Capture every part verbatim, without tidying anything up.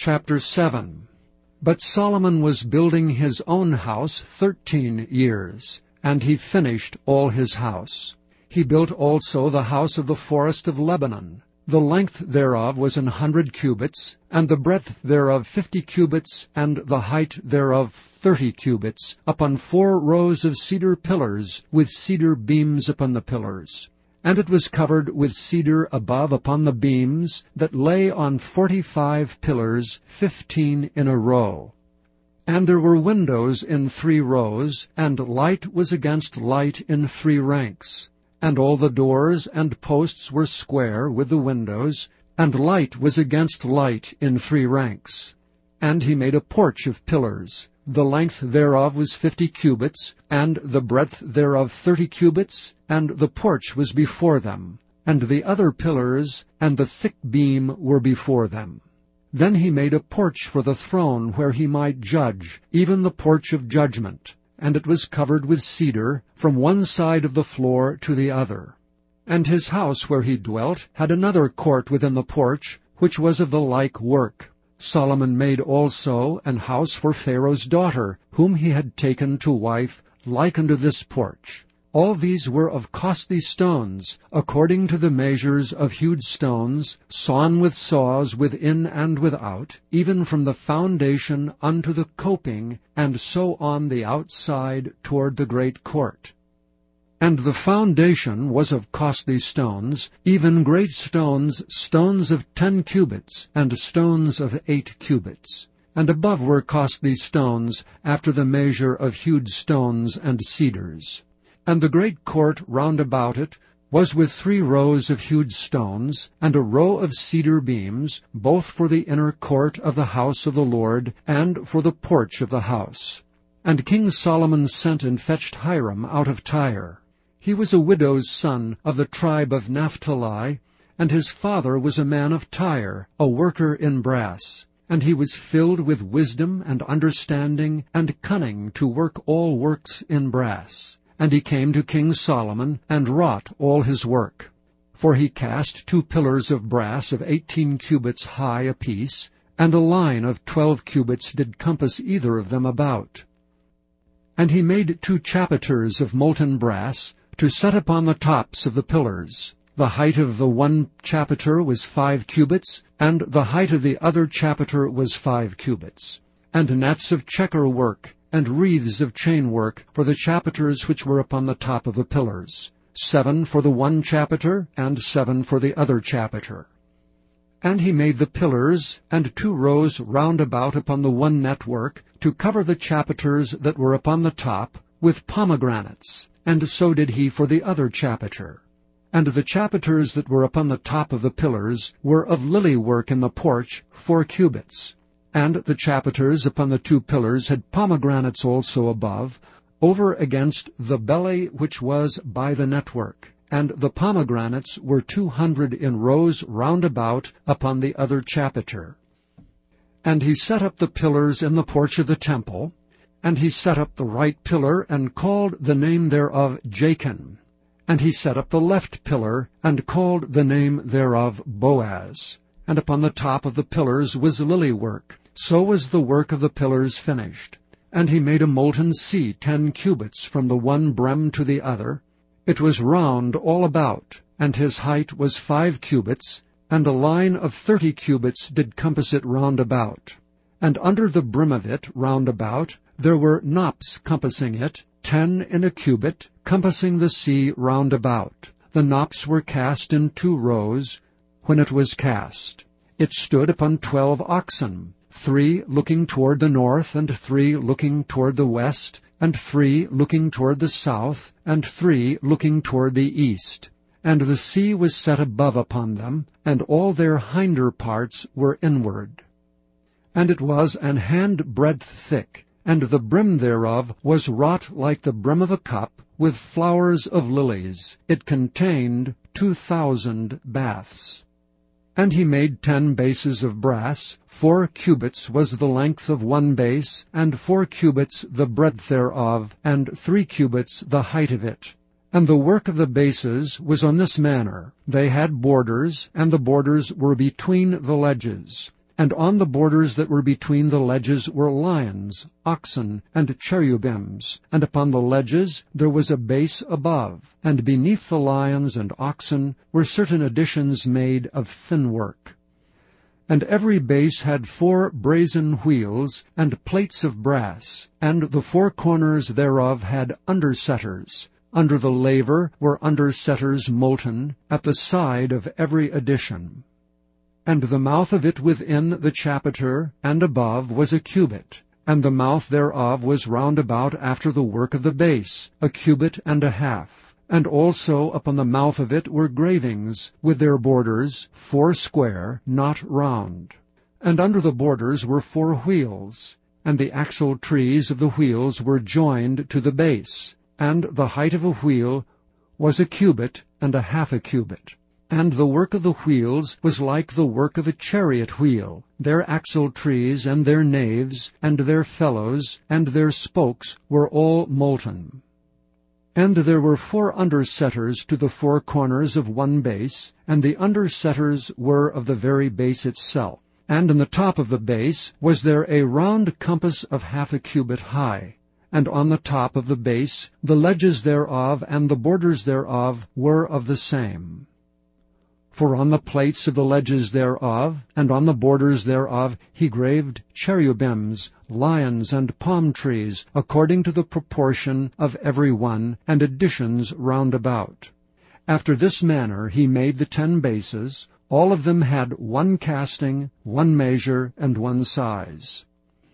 Chapter seven. But Solomon was building his own house thirteen years, and he finished all his house. He built also the house of the forest of Lebanon. The length thereof was an hundred cubits, and the breadth thereof fifty cubits, and the height thereof thirty cubits, upon four rows of cedar pillars, with cedar beams upon the pillars. And it was covered with cedar above upon the beams, that lay on forty-five pillars, fifteen in a row. And there were windows in three rows, and light was against light in three ranks. And all the doors and posts were square with the windows, and light was against light in three ranks. And he made a porch of pillars. The length thereof was fifty cubits, and the breadth thereof thirty cubits, and the porch was before them. And the other pillars and the thick beam were before them. Then he made a porch for the throne where he might judge, even the porch of judgment. And it was covered with cedar from one side of the floor to the other. And his house where he dwelt had another court within the porch, which was of the like work. Solomon made also an house for Pharaoh's daughter, whom he had taken to wife, like unto this porch. All these were of costly stones, according to the measures of hewed stones, sawn with saws within and without, even from the foundation unto the coping, and so on the outside toward the great court. And the foundation was of costly stones, even great stones, stones of ten cubits, and stones of eight cubits. And above were costly stones, after the measure of hewed stones and cedars. And the great court round about it was with three rows of hewed stones, and a row of cedar beams, both for the inner court of the house of the Lord, and for the porch of the house. And King Solomon sent and fetched Hiram out of Tyre. He was a widow's son of the tribe of Naphtali, and his father was a man of Tyre, a worker in brass. And he was filled with wisdom and understanding and cunning to work all works in brass. And he came to King Solomon, and wrought all his work. For he cast two pillars of brass of eighteen cubits high apiece, and a line of twelve cubits did compass either of them about. And he made two chapiters of molten brass, to set upon the tops of the pillars. The height of the one chapiter was five cubits, and the height of the other chapiter was five cubits. And nets of checker work, and wreaths of chain work, for the chapiters which were upon the top of the pillars. Seven for the one chapiter, and seven for the other chapiter. And he made the pillars, and two rows round about upon the one network, to cover the chapiters that were upon the top, with pomegranates. And so did he for the other chapiter. And the chapiters that were upon the top of the pillars were of lily work in the porch, four cubits. And the chapiters upon the two pillars had pomegranates also above, over against the belly which was by the network. And the pomegranates were two hundred in rows round about upon the other chapiter. And he set up the pillars in the porch of the temple. And he set up the right pillar, and called the name thereof Jachin. And he set up the left pillar, and called the name thereof Boaz. And upon the top of the pillars was lily work. So was the work of the pillars finished. And he made a molten sea ten cubits from the one brim to the other. It was round all about, and his height was five cubits, and a line of thirty cubits did compass it round about. And under the brim of it round about there were knops compassing it, ten in a cubit, compassing the sea round about. The knops were cast in two rows when it was cast. It stood upon twelve oxen, three looking toward the north, and three looking toward the west, and three looking toward the south, and three looking toward the east. And the sea was set above upon them, and all their hinder parts were inward. And it was an hand breadth thick, and the brim thereof was wrought like the brim of a cup, with flowers of lilies. It contained two thousand baths. And he made ten bases of brass. Four cubits was the length of one base, and four cubits the breadth thereof, and three cubits the height of it. And the work of the bases was on this manner. They had borders, and the borders were between the ledges. And on the borders that were between the ledges were lions, oxen, and cherubims, and upon the ledges there was a base above, and beneath the lions and oxen were certain additions made of thin work. And every base had four brazen wheels, and plates of brass, and the four corners thereof had undersetters. Under the laver were undersetters molten, at the side of every addition. And the mouth of it within the chapiter and above was a cubit, and the mouth thereof was round about after the work of the base, a cubit and a half. And also upon the mouth of it were gravings, with their borders, four square, not round. And under the borders were four wheels, and the axle trees of the wheels were joined to the base, and the height of a wheel was a cubit and a half a cubit. And the work of the wheels was like the work of a chariot wheel. Their axle trees and their naves and their felloes and their spokes were all molten. And there were four undersetters to the four corners of one base, and the undersetters were of the very base itself. And in the top of the base was there a round compass of half a cubit high. And on the top of the base the ledges thereof and the borders thereof were of the same. For on the plates of the ledges thereof, and on the borders thereof, he graved cherubims, lions, and palm trees, according to the proportion of every one, and additions round about. After this manner he made the ten bases. All of them had one casting, one measure, and one size.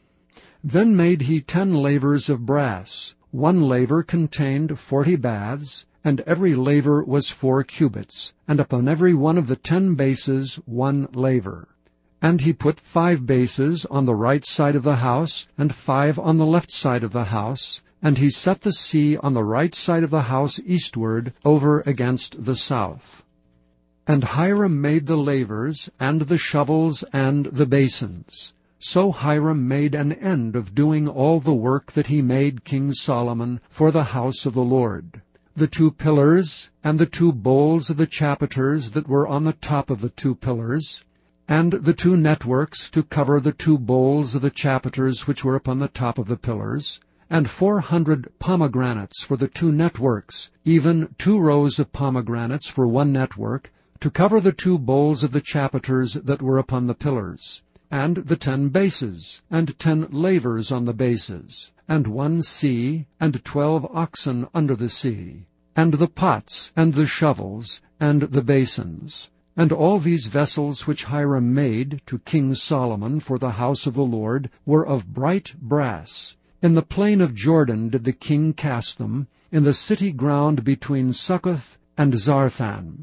Then made he ten lavers of brass. One laver contained forty baths, and every laver was four cubits, and upon every one of the ten bases one laver. And he put five bases on the right side of the house, and five on the left side of the house, and he set the sea on the right side of the house eastward, over against the south. And Hiram made the lavers, and the shovels, and the basins. So Hiram made an end of doing all the work that he made King Solomon for the house of the Lord. The two pillars, and the two bowls of the chapiters that were on the top of the two pillars, and the two networks to cover the two bowls of the chapiters which were upon the top of the pillars, and four hundred pomegranates for the two networks, even two rows of pomegranates for one network, to cover the two bowls of the chapiters that were upon the pillars, and the ten bases, and ten lavers on the bases, and one sea, and twelve oxen under the sea, and the pots, and the shovels, and the basins. And all these vessels which Hiram made to King Solomon for the house of the Lord were of bright brass. In the plain of Jordan did the king cast them, in the city ground between Succoth and Zarthan.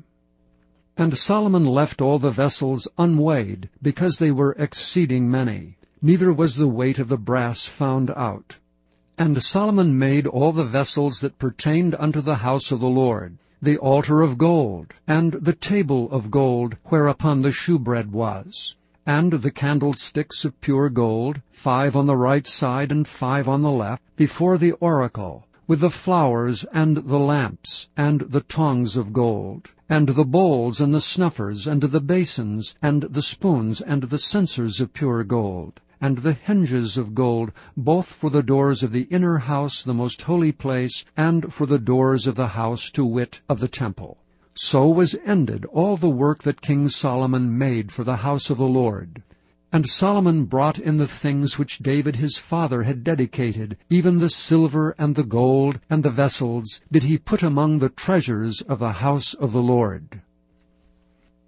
And Solomon left all the vessels unweighed, because they were exceeding many. Neither was the weight of the brass found out. And Solomon made all the vessels that pertained unto the house of the Lord, the altar of gold, and the table of gold whereupon the shewbread was, and the candlesticks of pure gold, five on the right side and five on the left, before the oracle, with the flowers and the lamps, and the tongs of gold, and the bowls and the snuffers, and the basins, and the spoons, and the censers of pure gold, and the hinges of gold, both for the doors of the inner house, the most holy place, and for the doors of the house, to wit, of the temple. So was ended all the work that King Solomon made for the house of the Lord. And Solomon brought in the things which David his father had dedicated, even the silver and the gold and the vessels, did he put among the treasures of the house of the Lord.